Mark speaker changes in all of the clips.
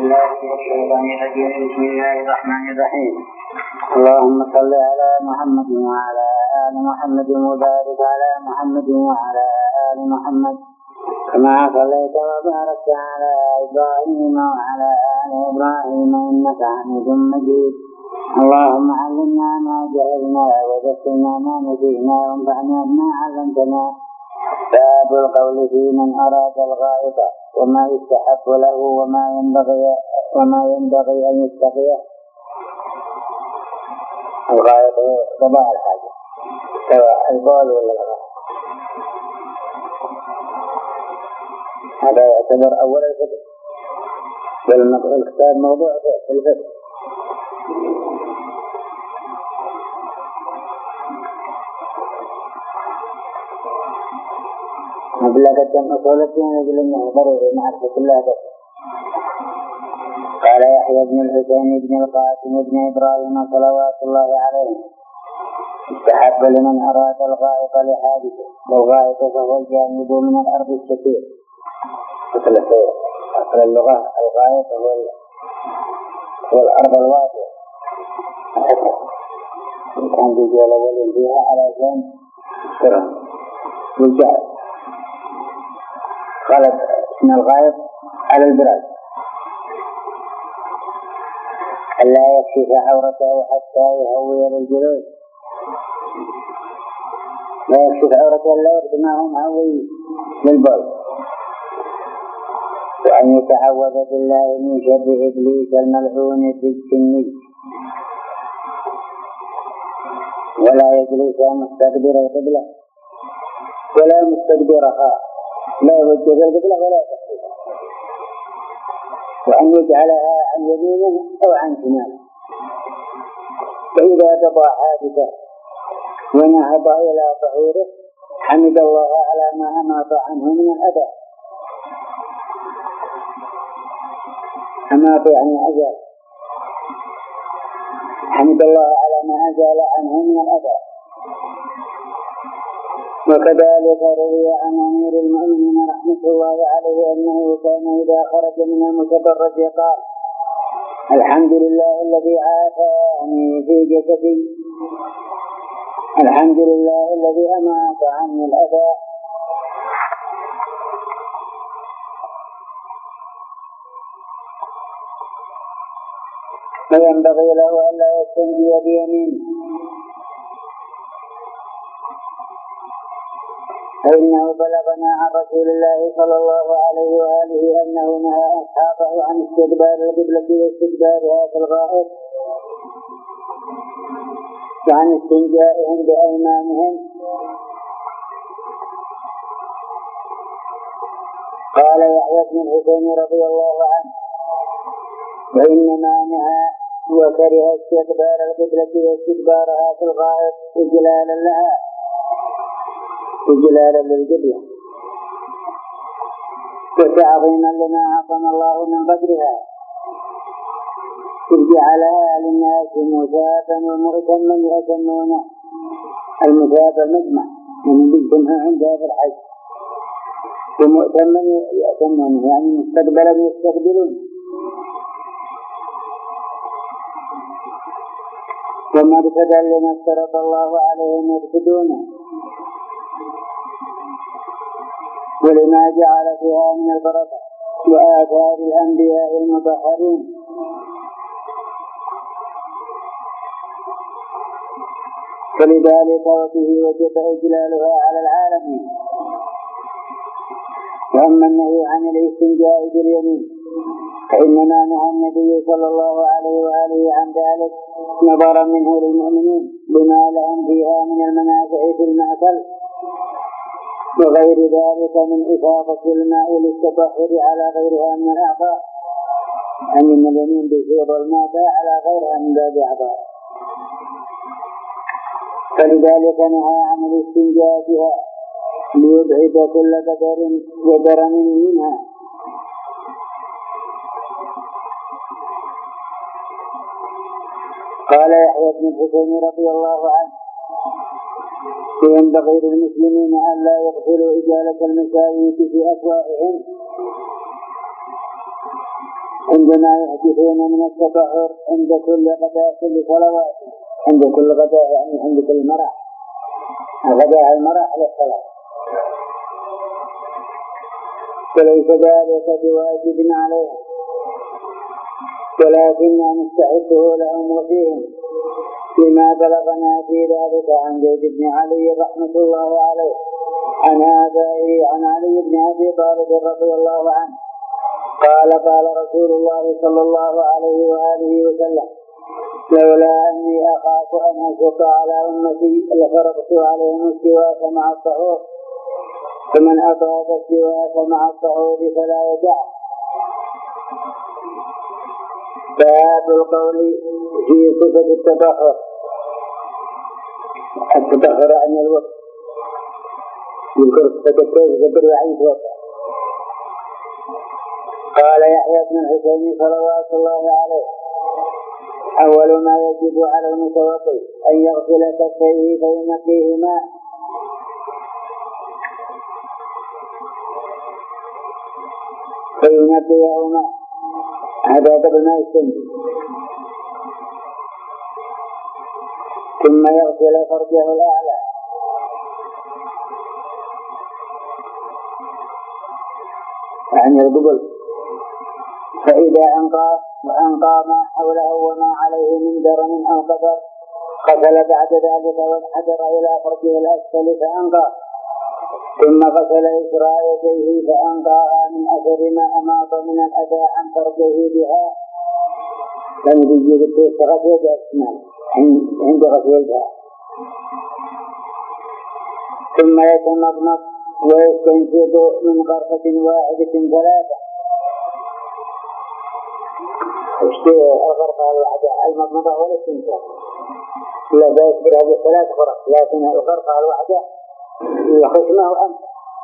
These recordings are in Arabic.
Speaker 1: بالله من الشيطان الرجيم. بسم الله الرحمن الرحيم. اللهم صل على محمد وعلى آل محمد وبارك على محمد وعلى آل محمد كما صليت وباركت على إبراهيم وعلى آل إبراهيم إنك حميد مجيد. اللهم علمنا ما جهلنا وذكرنا ما نسينا وانفعنا بما علمتنا. باب القول في من أراد الغائط وما يستحق له وما ينبغي أن يستقيه. الغائط قضاء الحاجة سواء البول ولا الغائط. هذا يعتبر أول الفقه، والكتاب موضوع في الفقه. مبلغة أصولتين يقول إنه ضروري معرفة الله بس. قال يحيى بن الحسين بن القاسم بن إبراهيم صلوات الله عليه: استحب لمن أراد الغائط لحادثه، والغائط فهو الجانب من الأرض الكثير. أصل اللغة الغائط هو الأرض الواسعة، كان بيجي الأول فيها على جانب الشرم والجهل. قالت إن الغائط على البراد ألا يكشف عورته حتى يهوي للجلوس، لا يكشف عورته إلا وقت ما هو مهوي للبول. وأن يتعوذ بالله من شر إبليس الملعون في الجن، ولا يجلس مستدبر القبلة ولا مستدبرها، لا يوجه القبلة ولا تحريفها، وأن يجعلها عن يمينه أو عن شماله. فإذا قضى حادثة ونهض إلى طهوره حمد الله على ما أماط عنه من الأذى. أماط يعني أزال، حمد الله على ما أزال عنه من الأذى. وكذلك روي عن أمير المؤمنين رحمة الله عليه أنه كان إذا خرج من المتبرج قال: الحمد لله الذي عافاني في جسدي، الحمد لله الذي أماط عني الأذى. وينبغي له ألا يستنجي بيمينه، فإنه بلغنا عن رسول الله صلى الله عليه وآله أنه نهى أصحابه عن استدبار القبلة واستدبارها في الغائط، وعن استنجائهم بأيمانهم. قال يحيى بن الحسين رضي الله عنه: وإنما نهى وكره استدبار القبلة واستدبارها في الغائط إجلالا لها، إجلالا للقبلة، وتعظيما لما عظم الله من قدرها، إذ جعلها للناس مثابا ومؤتما يأتمونه. المثاب المجمع من بيتمها عندها في الحج، ومؤتما يأتمونه يعني مستقبلا يستقبلون. ومرتدا لما اشترط الله عليهم يرشدونه، ولما جعل فيها من البركة وآثار الأنبياء المطهرين. فلذلك وبه وجب إجلالها على العالمين. وأما النهي عن الاستنجاء باليمين فإنما نهى النبي صلى الله عليه وآله عن ذلك نظرا منه للمؤمنين بما لهم فيها من المنافع في المأكل وغير ذلك من إفاضة الماء للتطهر على غيرها من الأعضاء، أن اليمين بيفيض الماء على غيرها من باب أعضاء. فلذلك نهى عن الاستنجاء بها ليبعد كل قدر ودرن منها. قال يحيى بن الحسين رضي الله عنه: وينبغي للمسلمين أن لا يغفلوا إجالة المساوية في أسواقهم، عندما يحدثون من التطهر عند كل غداء كل صلوات، عند كل غداء يعني عند كل مرح، غداء المرح للصلاة، وليس ذلك بواجب عليهم، ولكن نستحقه لهم وفيهم، لما بلغنا في ذلك عن زيد بن علي رحمة الله عليه عن آبائه عن علي بن أبي طالب رضي الله عنه قال قال رسول الله صلى الله عليه وآله وسلم: لولا أني أخاف أن أشق على أمتي لفرضت عليهم السواك مع الطهور، فمن أطاق السواك مع الطهور فلا يدعه. باب القول في صفة التطهر. التطهر عن الوقت، يذكر صفة التطهر عن الوقت. قال يحيى بن الحسين صلوات الله عليه: أول ما يجب على المتوضئ أن يغسل كفيه فينقيهما هذا قبل ما يستنجي، ثم يغسل فرجه الأعلى، يعني القبل، فإذا أنقى ما حوله وما عليه من درن أو قدر غسل بعد ذلك وانحدر إلى فرجه الأسفل فأنقى، ثم غسل إسراء يديه فأنقاها من أثر ما أماط من الأذى عن فرجه بها، لم يجب غسل يده الشمال عند غسلها، ثم يتمضمض ويستنشق من غرفة واحدة ثلاثة. الغرفة الواحدة المضمضة والاستنشاق لا يصبر هذه الثلاث غرف، لكن الغرفة الواحدة يخشمه أنت،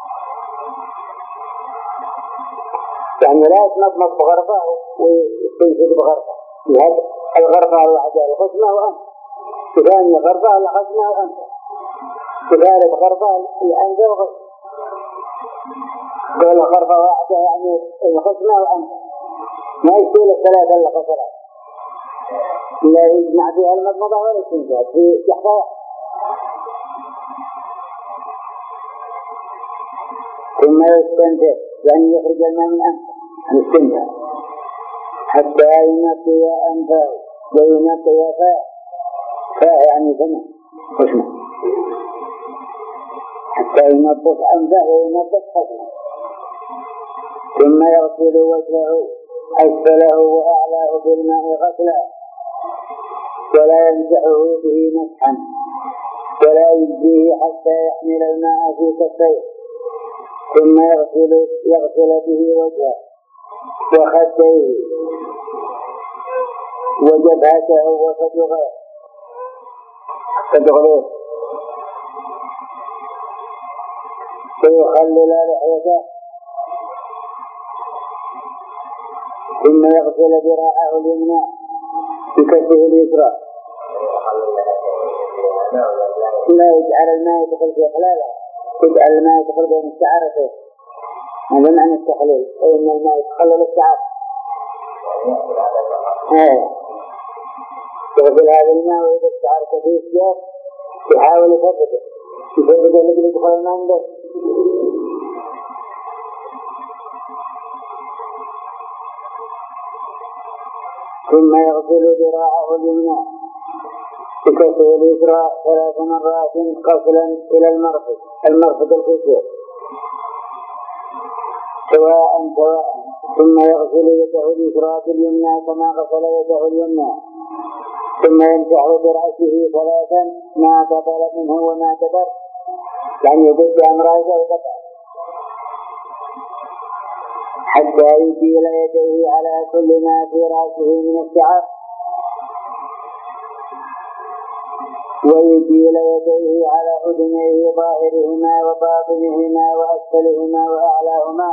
Speaker 1: يعني لا يتمضمض بغرفة ويستنشق بغرفة، لهذا الغرفة الواحدة يخشمه أنت، ثاني غرفة يخشمه أنت، ثالث غرفة الأنت وغش، قول غرفة واحدة يعني يخشمه أنت، ما يشيل الثلاثة إلا خسرات، لا يجمع فيها المضمضة ولا الاستنشاق في يحتاج. ثم يستنشق يعني يخرج الماء من أنفه الاستنشاق حتى ينقي أنفه وينقي فاه يعني فمه خشمه، حتى ينظف أنفه وينظف خشمه، ثم يغسل وجهه أسفله وأعلاه بالماء غسلا، ولا يمسحه به مسحا، ولا يجزيه حتى يحمل الماء في كفيه، ثم يغسل به وجهه وخديه وجبهته وصدغه ويخلل لحيته، ثم يغسل ذراعه اليمنى بكفه اليسرى، لا يجعل الماء يدخل في خلاله، يجعل الماء يدخل بين الشعرتين، هذا معنى التحليل، فإن الماء يتخلل الشعر. يغسل هذا الماء وإذا الشعر كثير سياق يحاول يفرده الذي يدخل الماء عنده، ثم يغسل ذراعه اليمنى بكفه اليسرى 3 مرات غسلا إلى المرفق الخشوع سواء، ثم يغسل يده اليسرى باليمنى كما غسل يده اليمنى، ثم يمسح برأسه 3 ما قبل منه وما كبر، يعني يدد أمراضه وقطع، حتى يزيل يديه على كل ما في رأسه من الشعر، ويزيل يديه على أذنيه ظاهرهما وباطنهما وأسفلهما وأعلاهما،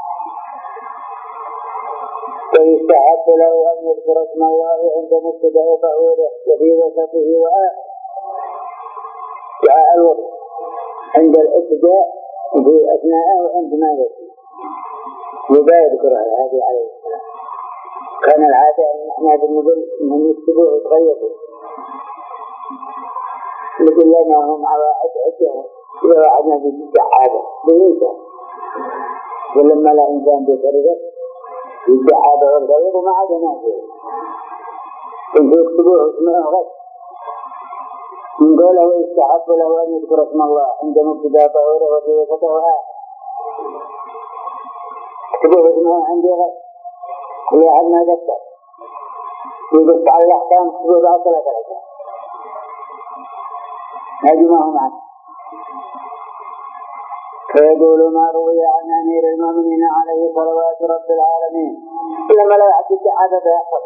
Speaker 1: ويستحب له أن يذكر اسم الله عند مبتدأ طهوره وفي وسطه وآخره، دعاء الوضوء عند الابتداء وفي أثناءه وعند ما يأتي، ولا يذكر هذه عليه السلام. كان العادة أن احنا بالنقل انهم يكتبوه ويتغيروا، مثل لنا هم على عدهم إذا واحد ما بيجي عادة بالإنسان، ولما لا إنسان بيتغير يجي عادة والغير وما عاد نافع، كنت يكتبوه اسمه غد من قوله ويستحب له أن يذكر اسم الله عند مبتدأ طهوره وفي اكتبوه اسمه عندي غد كل واحد ما ذكر يقول على الأحكام اكتبوه بعد 3 درجات هذه ما هو معه. فيقول ما روي عن أمير المؤمنين عليه صلوات رب العالمين إلا ما لا يحدث عادة يحصل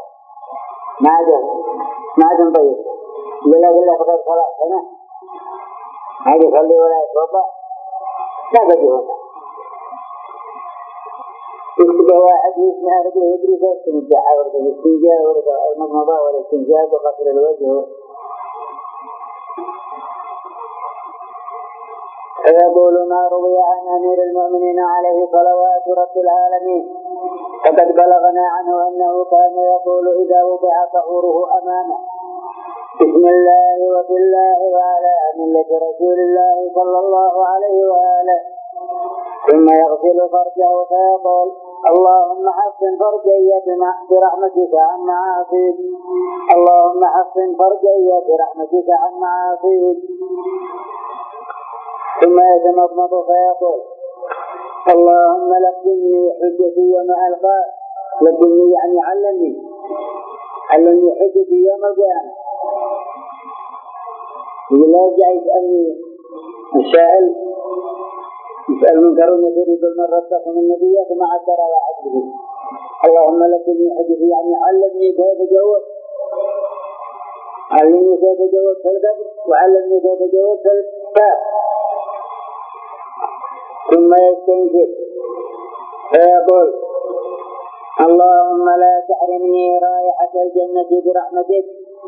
Speaker 1: ما عدم طيب إلا فقط صلاة سنة هذا يصلي ولا يتوضأ لا بديهون يكتب واحد يسمع رجله يدرس السنجاء ورد الاستنجاء ورد المضمضة والاستنجاء وغسل الوجه. فيقول ما روي عن أمير المؤمنين عليه صلوات رب العالمين فقد بلغنا عنه أنه كان يقول إذا وضع طهوره أمامه بسم الله وفي الله وعلى ملة رسول الله صلى الله عليه وآله، ثم يغسل فرجه فيقول اللهم حسن فرجي برحمتك عن معاصيك، اللهم حسن فرجي برحمتك عن معاصيك، ثم يتمضمض فيقول اللهم لقني حجتي يوم ألقاك، لقني يعني علمني حجتي يوم القيامة. يقول لا يرجع يسأل المنكر ونكير يقول من ربكم النبي ثم عثر على عبده اللهم لقني حجتي يعني علمني كيف أجاوب، علمني كيف أجاوب في القبر وعلمني كيف أجاوب في الكتاب. ثم يستنشق فيقول اللهم لا تحرمني رائحة الجنة برحمتك،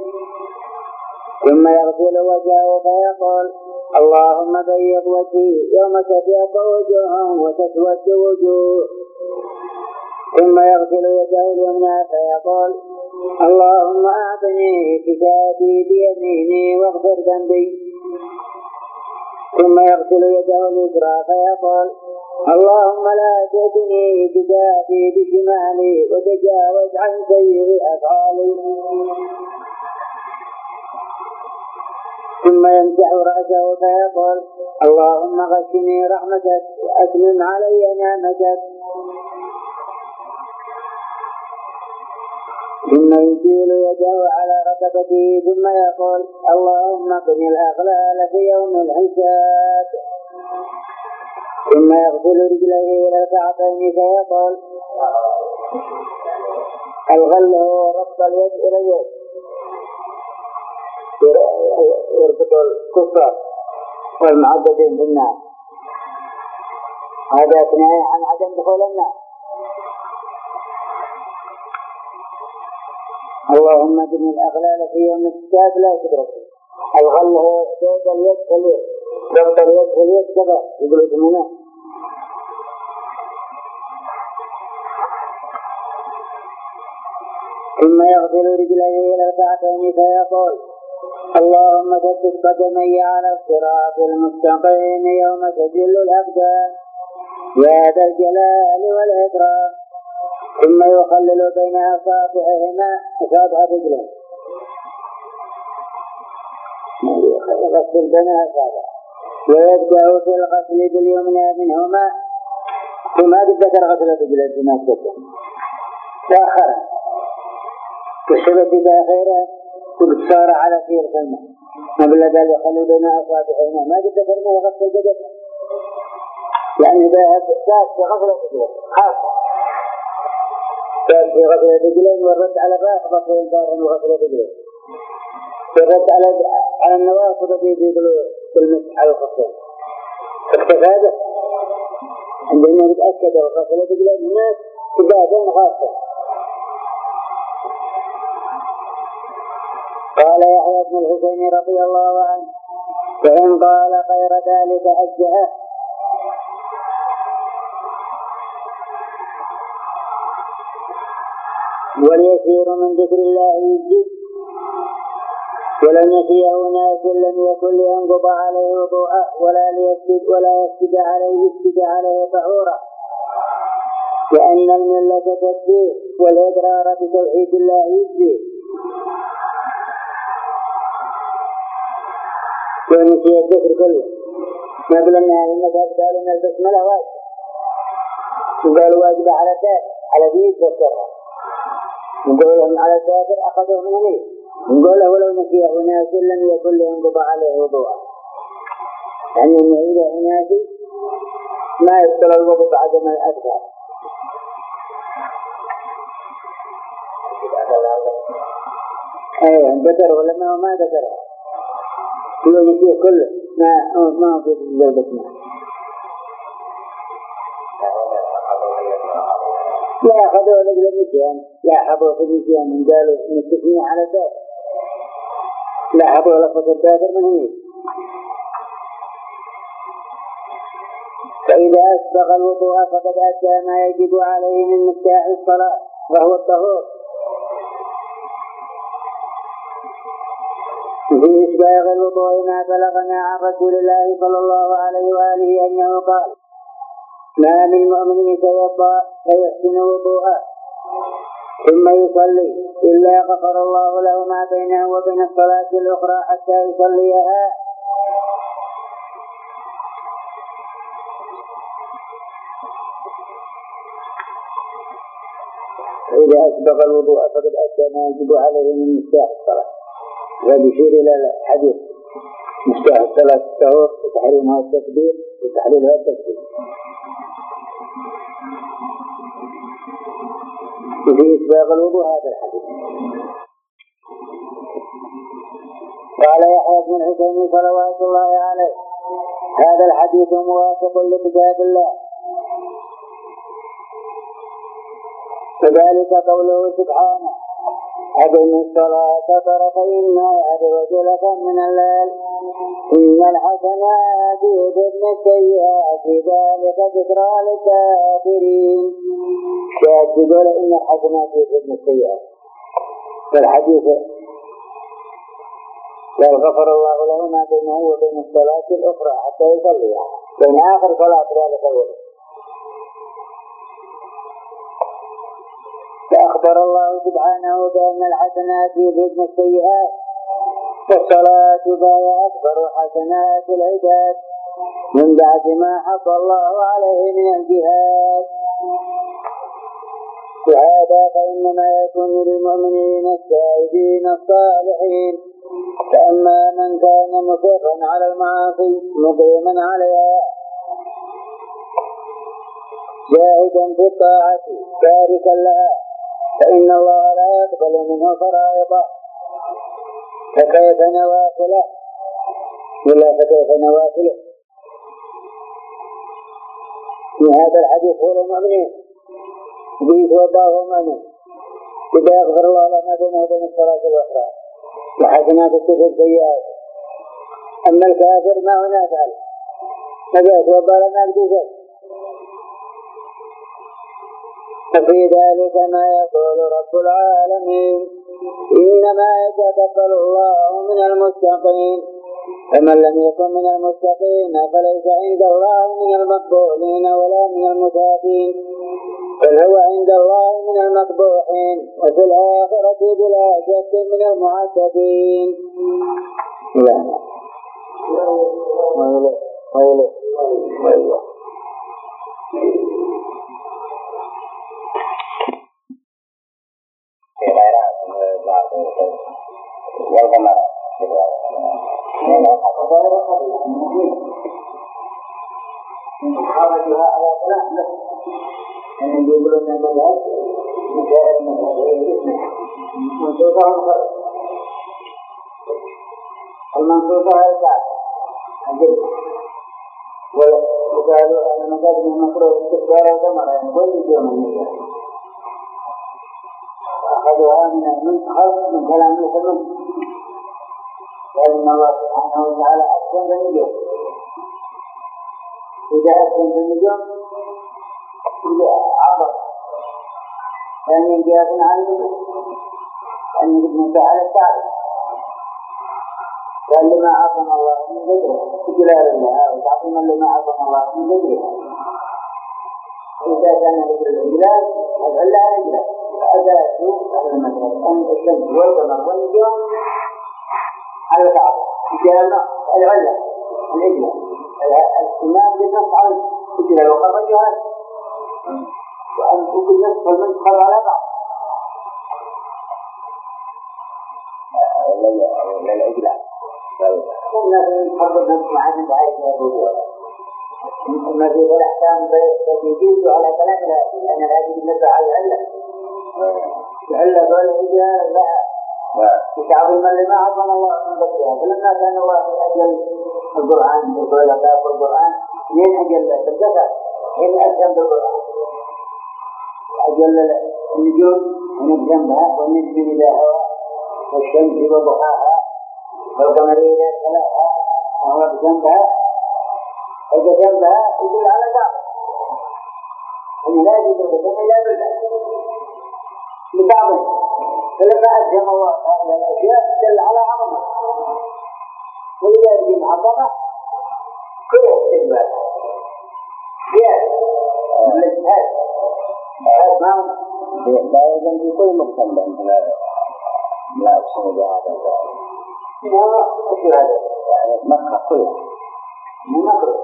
Speaker 1: ثم يغسل وجهه فيقول اللهم بيض وجهي يوم تبيض وجوههم وتسود وجوه، ثم يغسل يده اليمنى فيقول اللهم أعطني كتابي بيميني واغفر ذنبي، ثم يغسل يده اليسرى فيقول اللهم لا تأتني كتابي بشمالي وتجاوز عن سيئ أفعالي، ثم يمسح رأسه فيقول اللهم غشني رحمتك وأتمم علي نعمتك، ثم يشيل يده على ركبته ثم يقول اللهم قني الأغلال في يوم الحساب، ثم يغسل رجليه إلى الكعبين فيقول الغل هو ربط اليد إلى اليد يربط الكفار والمعبدين بالنار، هذا كناية عن عدم دخول النار. اللهم قني الأغلال في يوم الحساب لا تدرك، الغل هو ربط اليد في اليد، ربط اليد في اليد كذا يقولوا ثمانية. ثم يغسل رجليه إلى الكعبين فيقول اللهم ثبت قدمي على الصراط المستقيم يوم تجل الأقدام يا ذا الجلال والإكرام، ثم يخلل بين أصابعهما أصابع رجله يغسل بين أصابع ويبدأ في الغسل باليمنى منهما، ثم ذكر غسل رجله بما تقدم تأخر والسبب تأخيره واقتصار على سير الماء قبل ذلك يخلي بين أصابعهما ما ذكرنا يغسل الجسد لأن ذات في غسل الرجلين خاصة في غسل الرجلين والرد على الرأس غسل البارن وغسل الرجلين، والرد على النواصب في بالمسح على الخصين اكتفى به عندما نتأكد وغسل الرجلين هناك تبادل خاصة. قال يحيى بن الحسين رضي الله عنه فإن قال غير ذلك أجزأه، واليسير من ذكر الله يجزي ولن يسيه ناس لم يكن لينقض عليه وضوءه ولا يسجد عليه طهورا لأن الملة تكفيه والإقرار بتوحيد الله يجزي ونسي الذكر كله ما قلنا هذه المذهب قالوا ان البسمله واجب وقالوا واجب على الدافع على دين والسرة نقول لهم على الدافع اخذوه من هنيه نقول له ولو نسيه ناس لم يكن لينقض عليه وضوءا يعني ان اذا ناس ما يبطل الوضوء بعد ما الاذكار ايوه ذكره لما ما ذكره هو نسيه كله ما هو في البسمله لا أخذوا لقل النسيان لا حبوا في النسيان من قالوا إن التسمية على الدافع لا حبوا لفظ الدافع من هناك فإذا أسبغ الوضوء فقد أدى ما يجب عليه من مفتاح الصلاة وهو الطهور في إسباغ الوضوء ما بلغنا عن رسول الله صلى الله عليه وآله أنه قال ما من مؤمن يتوضأ فيحسن وضوءه ثم يصلي إلا غفر الله له ما بينه وبين الصلاة الأخرى حتى يصليها فإذا أسبغ الوضوء فقد أتى ما يجب عليه من مفتاح الصلاة وبيشير إلى الحديث مفتاح الصلاة الطهور وتحريمها التكبير وتحليلها التكبير وفي إسباغ الوضوء هذا الحديث قال يحيى بن الحسين صلوات الله عليه هذا الحديث موافق لكتاب الله وذلك قوله سبحانه أقم الصلاة طرفي النهار وزلفا من الليل إن الحسنات يذهبن السيئات ذلك ذكرى للذاكرين يقول إن الحسنات يذهبن السيئات فالحديث قال غفر الله له ما بينه وبين الصلاة الأخرى حتى يصليها بين آخر صلاة ذلك الوقت فأخبر الله سبحانه بأن الحسنات يذهبن السيئات فالصلاة فهي أكبر حسنات العباد من بعد ما حصى الله عليه من الجهاد وهذا فإنما يكون للمؤمنين التائبين الصالحين فأما من كان مصرا على المعاصي مقيما عليها جاهدا في الطاعة تاركا لها فإن الله لا يقبل منه فرائضه فكيف نوافله ولا فكيف نوافله في هذا الحديث هو المؤمنين بيتوضاه مؤمن إذا يغفر الله لنا بينه وبين الصلاة الأخرى وحسنات الكفر سيئات أما الكافر ما هو نافعل إذا يتوضى لنا بجزء ففي ذلك ما يقول رب العالمين إنما يتقبل الله من المتقين فمن لم يكن من المتقين فليس عند الله من المقبولين ولا من المتابين بل هو عند الله من المقبوحين وفي الآخرة بلا شك من المعتدين. محاولتها على ثلاث أن يقولون أن المذهب مجرد مذهبين منصوصة ومخرج المنصوصة هي الكعبة الجنة وقالوا أن المذهب من مكروه استكبار الجمرة ينقل يوم النية وأخذوها من خلق من كلام المسلمين وأن الله سبحانه وتعالى أحسن بالنجوم إذا أحسن بالنجوم إذا عبر ثانيا قياس على المدرك أن ابن على التعليم قال لما عظم الله من ذكره إجلال الله وتعظيما لما عظم الله من ذكره إذا كان ذكر الإجلال العلة على الإجلال فأدى الشوق على المدرك أن الشمس والقمر والنجوم على التعظيم إجلال العلة الإجلال الإمام بالنص على الإجلال وخرجها وأن تكون نصف والمنطقة على بعض للإجلال الناس يحب النفس معانا بعيد من الوجود ما في الأحكام يجيز على كلام لأن الهدي بالنسبة على العلة العلة قال الإجلال لا وتعظيما لما عظم الله من ذكرها فلما كان الله في أجل القرآن يقول لك القرآن من أجل الذكر من أجل القرآن أجل النجوم من جنبها والنجم إلى هواء والشمس وضحاها والقمر إلى تلاها وهو بجنبها إذا جنبها يدل على كعب لا يدل إلا بالله لكعبه فلما أجهم الله هذه الأشياء دل على عظمة وإذا يجب عظمة كل استقبال قياس الاجتهاد لا يجب في كل مقتل لا أقسم بهذا يعني مكة كلها من مكة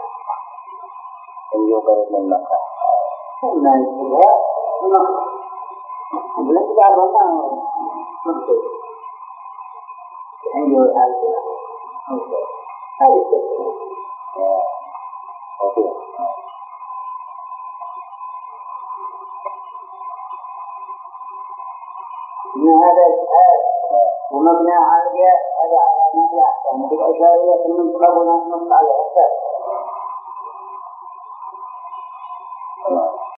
Speaker 1: يقرب من مكة ما يجبها من مكة ولن تعرف الله مكة عنده هذه التسليم من هذا الجهاد ومبنى على القياس هذا على مبنى أحكام بالأشارية المنطقة ونص على الأساس